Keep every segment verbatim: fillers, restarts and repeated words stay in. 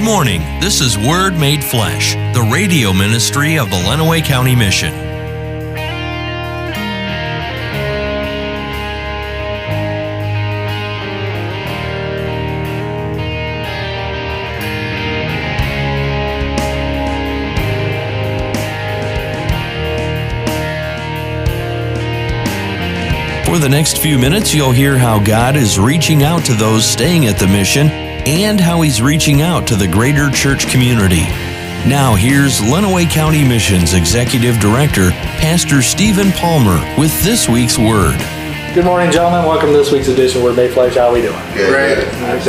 morning. This is Word Made Flesh, the radio ministry of the Lenawee County Mission. For the next few minutes, you'll hear how God is reaching out to those staying at the mission and how He's reaching out to the greater church community. Now here's Lenawee County Mission's Executive Director, Pastor Stephen Palmer, with this week's Word. Good morning, gentlemen. Welcome to this week's edition of Word Made Flesh. How are we doing? Good.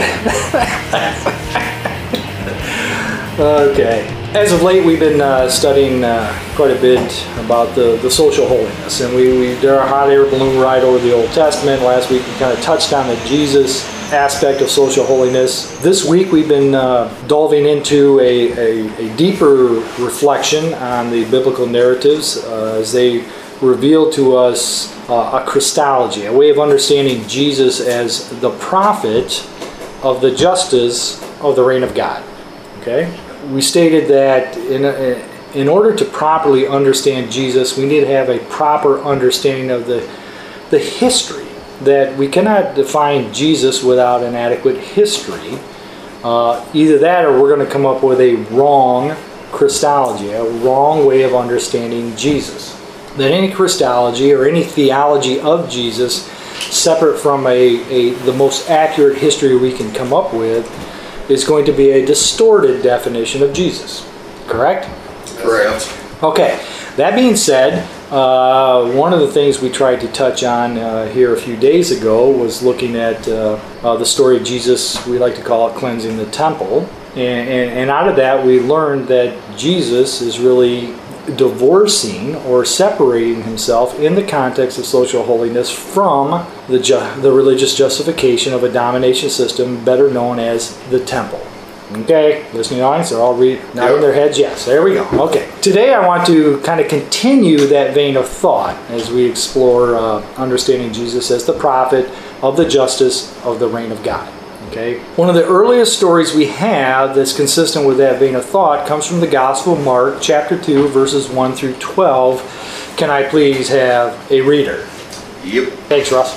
Okay. As of late, we've been uh, studying uh, quite a bit about the, the social holiness, and we, we did our hot air balloon ride over the Old Testament. Last week, we kind of touched on the Jesus aspect of social holiness. This week, we've been uh, delving into a, a, a deeper reflection on the biblical narratives uh, as they reveal to us uh, a Christology, a way of understanding Jesus as the prophet of the justice of the reign of God. Okay? We stated that in, a, in order to properly understand Jesus, we need to have a proper understanding of the, the history, that we cannot define Jesus without an adequate history. Uh, either that or we're going to come up with a wrong Christology, a wrong way of understanding Jesus. That any Christology or any theology of Jesus separate from a, a the most accurate history we can come up with is going to be a distorted definition of Jesus. Correct? Correct. Okay. That being said, uh, one of the things we tried to touch on uh, here a few days ago was looking at uh, uh, the story of Jesus. We like to call it cleansing the temple. And, and, and out of that, we learned that Jesus is really divorcing or separating himself in the context of social holiness from the ju- the religious justification of a domination system better known as the temple. Okay, listening audience, they're all re- not Yep. in their heads. Yes, there we go. Okay, today I want to kind of continue that vein of thought as we explore uh, understanding Jesus as the prophet of the justice of the reign of God. Okay. One of the earliest stories we have that's consistent with that vein of thought comes from the Gospel of Mark, chapter two, verses one through twelve. Can I please have a reader? Yep. Thanks, Russ.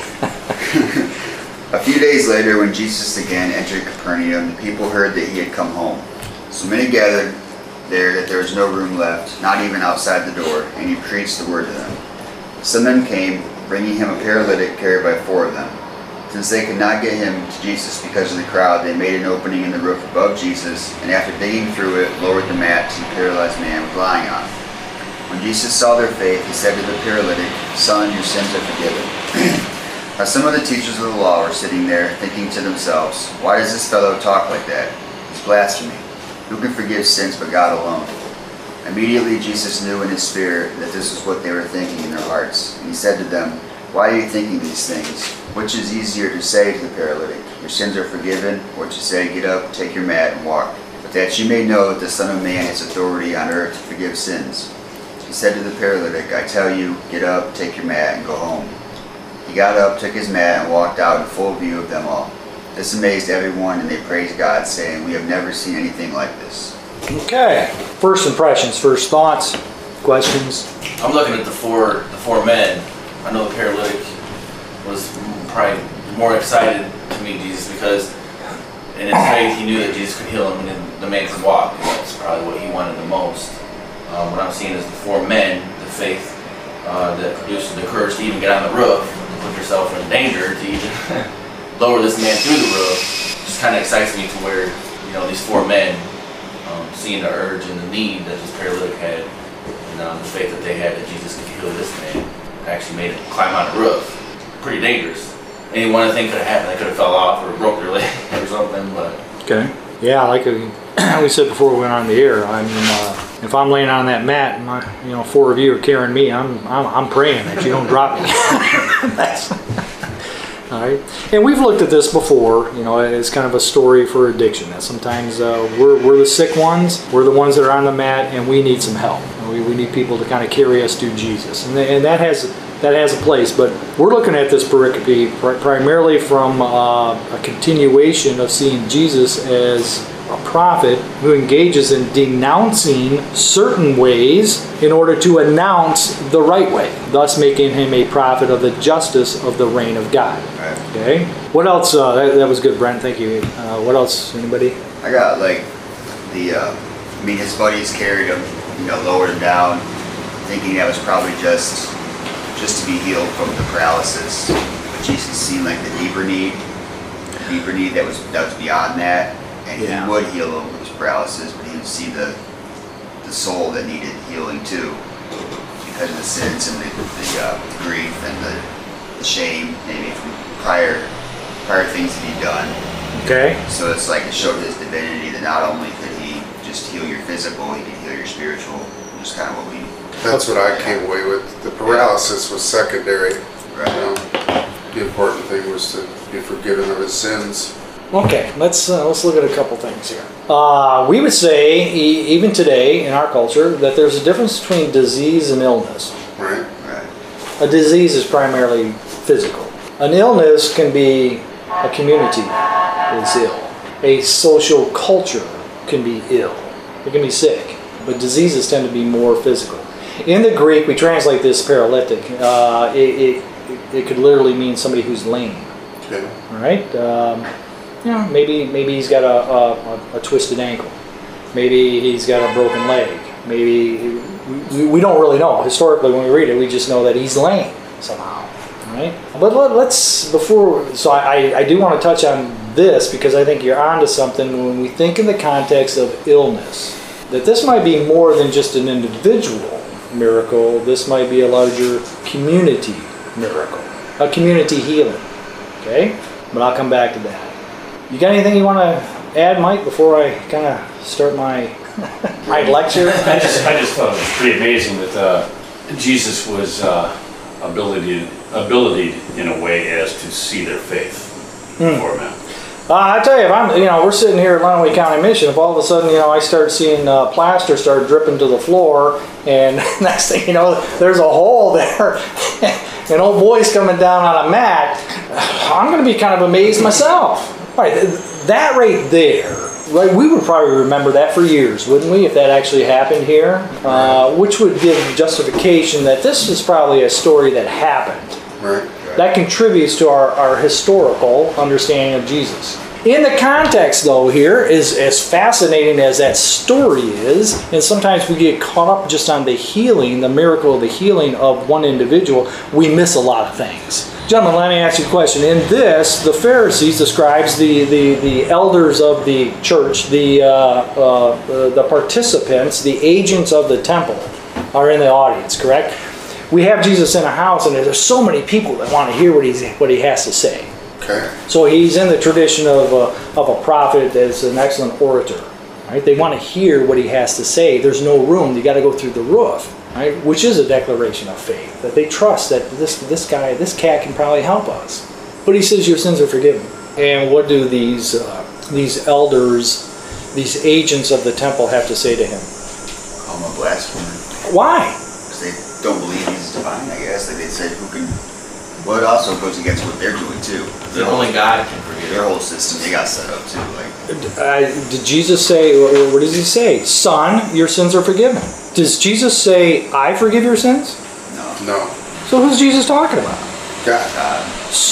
A few days later, when Jesus again entered Capernaum, the people heard that he had come home. So many gathered there that there was no room left, not even outside the door, and he preached the word to them. Some men came, bringing him a paralytic carried by four of them. Since they could not get him to Jesus because of the crowd, they made an opening in the roof above Jesus, and after digging through it, lowered the mat to the paralyzed man was lying on. When Jesus saw their faith, he said to the paralytic, "Son, your sins are forgiven." Now some of the teachers of the law were sitting there, thinking to themselves, "Why does this fellow talk like that? It's blasphemy. Who can forgive sins but God alone?" Immediately Jesus knew in his spirit that this was what they were thinking in their hearts, and he said to them, "Why are you thinking these things? Which is easier to say to the paralytic, 'Your sins are forgiven,' or to say, 'Get up, take your mat, and walk'? But that you may know that the Son of Man has authority on earth to forgive sins." He said to the paralytic, "I tell you, get up, take your mat, and go home." He got up, took his mat, and walked out in full view of them all. This amazed everyone, and they praised God, saying, "We have never seen anything like this." Okay. First impressions, first thoughts, questions. I'm looking at the four the four men. I know the paralytic was probably more excited to meet Jesus because in his faith he knew that Jesus could heal him and the man could walk. And that's probably what he wanted the most. Um, what I'm seeing is the four men, the faith uh, that produces the courage to even get on the roof, to put yourself in danger, to even lower this man through the roof. Just kind of excites me to where, you know, these four men, um, seeing the urge and the need that this paralytic had, and um, the faith that they had that Jesus could heal this man, actually made him climb on the roof. Pretty dangerous. Any one of the things could have happened. They could have fell off or broke their leg or something, but... Okay. Yeah, like we said before we went on the air, I mean, uh, if I'm laying on that mat and my, you know, four of you are carrying me, I'm I'm, I'm praying that you don't drop me. That's, all right. And we've looked at this before, you know, as kind of a story for addiction. That sometimes uh, we're we're the sick ones, we're the ones that are on the mat, and we need some help. We we need people to kind of carry us to Jesus, and and that has. That has a place, but we're looking at this pericope primarily from uh, a continuation of seeing Jesus as a prophet who engages in denouncing certain ways in order to announce the right way, thus making him a prophet of the justice of the reign of God. Right. Okay? What else? Uh, that, that was good, Brent. Thank you. Uh, what else? Anybody? I got like the, uh, I mean, his buddies carried him, you know, lowered him down, thinking that was probably just, just to be healed from the paralysis. But Jesus seemed like the deeper need, deeper need that was that was beyond that, and Yeah. he would heal him with his paralysis, but he would see the the soul that needed healing too, because of the sins and the, the uh, grief and the, the shame, maybe from prior prior things that he'd done. Okay. So it's like it showed his divinity that not only could he just heal your physical, he could heal your spiritual. Just kind of what we. That's what I came away with. The paralysis was secondary. Right. You know, the important thing was to be forgiven of his sins. Okay, let's uh, let's look at a couple things here. Uh, we would say, e- even today in our culture, that there's a difference between disease and illness. Right? Right. A disease is primarily physical. An illness can be a community is ill. A social culture can be ill. It can be sick. But diseases tend to be more physical. In the Greek, we translate this paralytic. Uh, it, it, it could literally mean somebody who's lame. Okay. All right? Um, you know, maybe maybe he's got a, a, a twisted ankle. Maybe he's got a broken leg. Maybe we, we don't really know. Historically, when we read it, we just know that he's lame somehow. All right? But let, let's before. So I, I do want to touch on this because I think you're onto something when we think in the context of illness. That this might be more than just an individual miracle. This might be a larger community miracle, a community healing. Okay, but I'll come back to that. You got anything you want to add, Mike, before I kind of start my my lecture? I just, I just thought it was pretty amazing that uh, Jesus was uh, ability, ability in a way as to see their faith Hmm. for them. Uh, I tell you, if I'm, you know, we're sitting here at Lenawee County Mission. If all of a sudden, you know, I start seeing uh, plaster start dripping to the floor, and next thing you know, there's a hole there, and old boy's coming down on a mat, I'm going to be kind of amazed myself. All right, that right there, right? We would probably remember that for years, wouldn't we, if that actually happened here? Uh, which would give justification that this is probably a story that happened. Right. That contributes to our, our historical understanding of Jesus. In the context, though, here is as fascinating as that story is, and sometimes we get caught up just on the healing, the miracle of the healing of one individual, we miss a lot of things. Gentlemen, let me ask you a question. In this, the Pharisees, the scribes, the, the, the elders of the church, the, uh, uh, the participants, the agents of the temple are in the audience, correct? We have Jesus in a house, and there's so many people that want to hear what he's what he has to say. Okay. So he's in the tradition of a, of a prophet that is an excellent orator. Right? They want to hear what he has to say. There's no room. You got to go through the roof, right? Which is a declaration of faith that they trust that this this guy, this cat can probably help us. But he says your sins are forgiven. And what do these uh, these elders, these agents of the temple, have to say to him? Call him a blasphemer. Why? They don't believe he's divine, I guess. Like they said, who can... Well, it also goes against what they're doing, too. The only God can forgive. Their whole system, they got set up, too. Like, Uh, did Jesus say, what does he say? Son, your sins are forgiven. Does Jesus say, I forgive your sins? no. No. So who's Jesus talking about? God. God,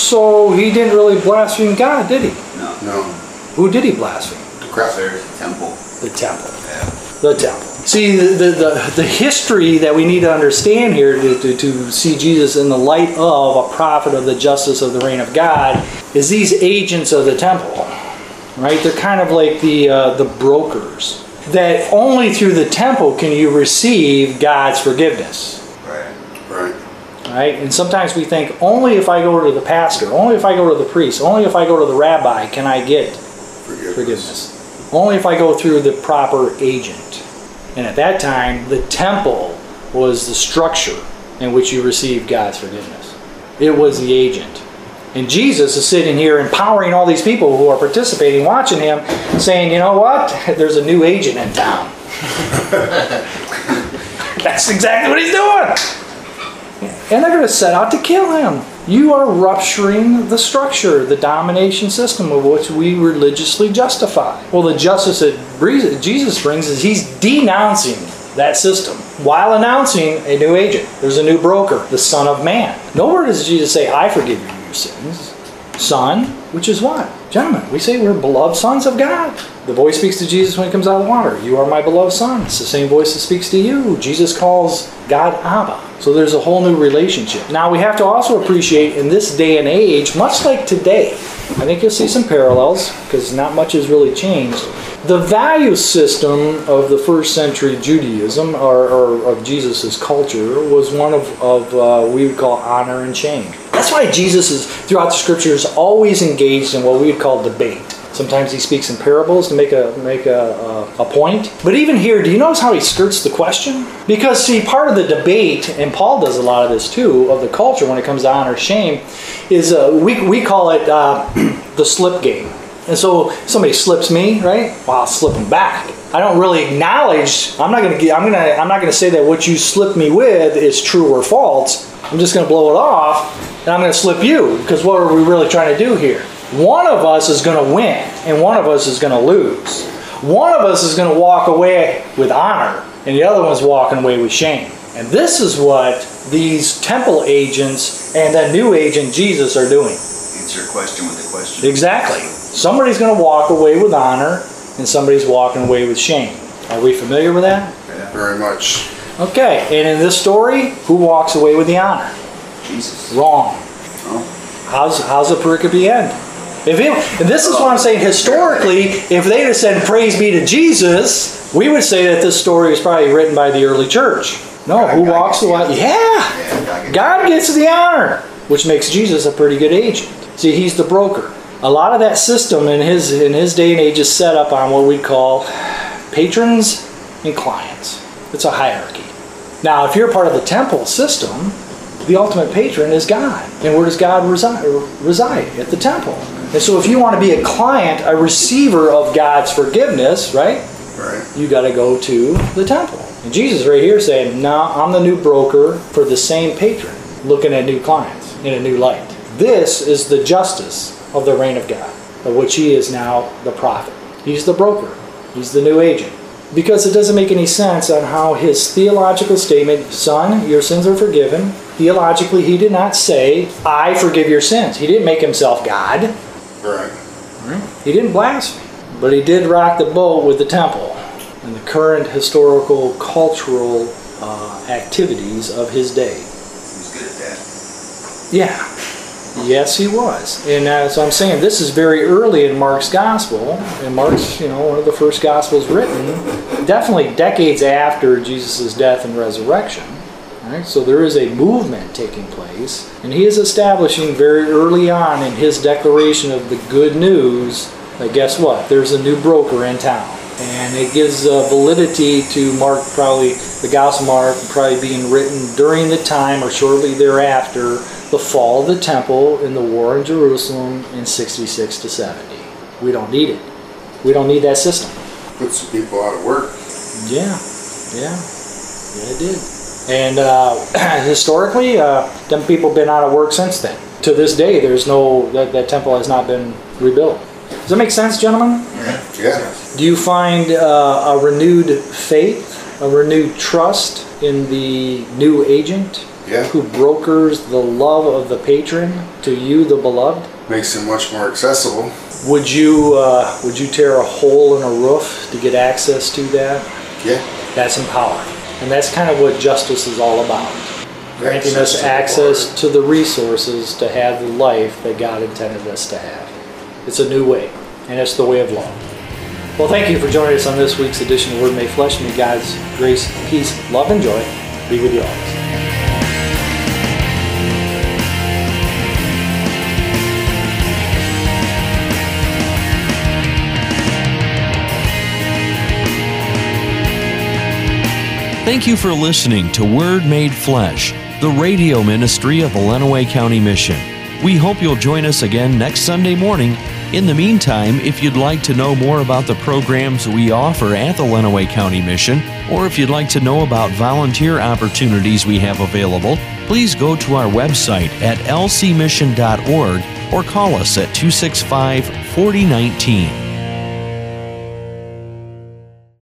So he didn't really blaspheme God, did he? no. No. Who did he blaspheme? Crap. There's a temple. The temple. Yeah. The temple. See, the, the, the, the history that we need to understand here to, to, to see Jesus in the light of a prophet of the justice of the reign of God is these agents of the temple, right? They're kind of like the, uh, the brokers. That only through the temple can you receive God's forgiveness. Right. Right. Right? And sometimes we think, only if I go to the pastor, only if I go to the priest, only if I go to the rabbi can I get Forgiveness. forgiveness. Only if I go through the proper agent. And at that time, the temple was the structure in which you received God's forgiveness. It was the agent. And Jesus is sitting here empowering all these people who are participating, watching him, saying, you know what? There's a new agent in town. That's exactly what he's doing. And they're going to set out to kill him. you are rupturing the structure, the domination system of which we religiously justify. Well, the justice that Jesus brings is he's denouncing that system while announcing a new agent. There's a new broker, the Son of Man. Nowhere does Jesus say, I forgive you your sins. Son, which is what? Gentlemen, we say we're beloved sons of God. The voice speaks to Jesus when he comes out of the water. You are my beloved son. It's the same voice that speaks to you. Jesus calls God Abba. So there's a whole new relationship. Now we have to also appreciate in this day and age, much like today, I think you'll see some parallels because not much has really changed. The value system of the first century Judaism, or, or of Jesus' culture, was one of, of uh, we would call honor and shame. That's why Jesus is, throughout the scriptures, always engaged in what we would call debate. Sometimes he speaks in parables to make a make a, a, a point. But even here, do you notice how he skirts the question? Because, see, part of the debate, and Paul does a lot of this too, of the culture when it comes to honor shame, is uh, we, we call it uh, the slip game. And so somebody slips me, right? Well, I'll slip them back. I don't really acknowledge. I'm not going to. I'm going to. I'm not going to say that what you slipped me with is true or false. I'm just going to blow it off, and I'm going to slip you because what are we really trying to do here? One of us is going to win, and one of us is going to lose. One of us is going to walk away with honor, and the other one's walking away with shame. And this is what these temple agents and that new agent Jesus are doing. Answer a question with a question. Exactly. Somebody's going to walk away with honor, and somebody's walking away with shame. Are we familiar with that? Yeah. Very much. Okay, and in this story, who walks away with the honor? Jesus. Wrong. Oh. How's how's the pericope end? If it, and this is what I'm saying, historically, if they'd have said, praise be to Jesus, we would say that this story was probably written by the early church. No, God, who God walks gets away? the Yeah, Yeah, God gets God gets the honor, which makes Jesus a pretty good agent. See, he's the broker. A lot of that system in his in his day and age is set up on what we call patrons and clients. It's a hierarchy. Now, if you're part of the temple system, the ultimate patron is God. And where does God resi- reside? At the temple. And so if you want to be a client, a receiver of God's forgiveness, right? Right. You got to go to the temple. And Jesus right here saying, no, I'm the new broker for the same patron, looking at new clients in a new light. This is the justice of the reign of God, of which he is now the prophet. He's the broker. He's the new agent. Because it doesn't make any sense on how his theological statement, son, your sins are forgiven. Theologically, he did not say, I forgive your sins. He didn't make himself God. Right. He didn't blaspheme. But he did rock the boat with the temple and the current historical, cultural uh, activities of his day. He's good at that. Yeah. Yes, he was. And as I'm saying, this is very early in Mark's gospel. And Mark's, you know, one of the first gospels written, definitely decades after Jesus' death and resurrection. Right? So there is a movement taking place. And he is establishing very early on in his declaration of the good news that guess what? There's a new broker in town. And it gives uh, validity to Mark, probably the Gospel Mark, probably being written during the time or shortly thereafter the fall of the temple in the war in Jerusalem in sixty-six to seventy. We don't need it. We don't need that system. Put some people out of work. Yeah, yeah, yeah, it did. And uh, historically, uh, them people have been out of work since then. To this day, there's no that, that temple has not been rebuilt. Does that make sense, gentlemen? Yeah. Do you find uh, a renewed faith, a renewed trust in the new agent? Yeah. Who brokers the love of the patron to you, the beloved? Makes it much more accessible. Would you uh, would you tear a hole in a roof to get access to that? Yeah. That's empowering. And that's kind of what justice is all about. Granting Access us to the access Lord. to the resources to have the life that God intended us to have. It's a new way, and it's the way of love. Well, thank you for joining us on this week's edition of Word Made Flesh. May God's grace, peace, love, and joy be with you always. Thank you for listening to Word Made Flesh, the radio ministry of the Lenawee County Mission. We hope you'll join us again next Sunday morning In the meantime, if you'd like to know more about the programs we offer at the Lenawee County Mission, or if you'd like to know about volunteer opportunities we have available, please go to our website at l c mission dot org or call us at two six five, four oh one nine.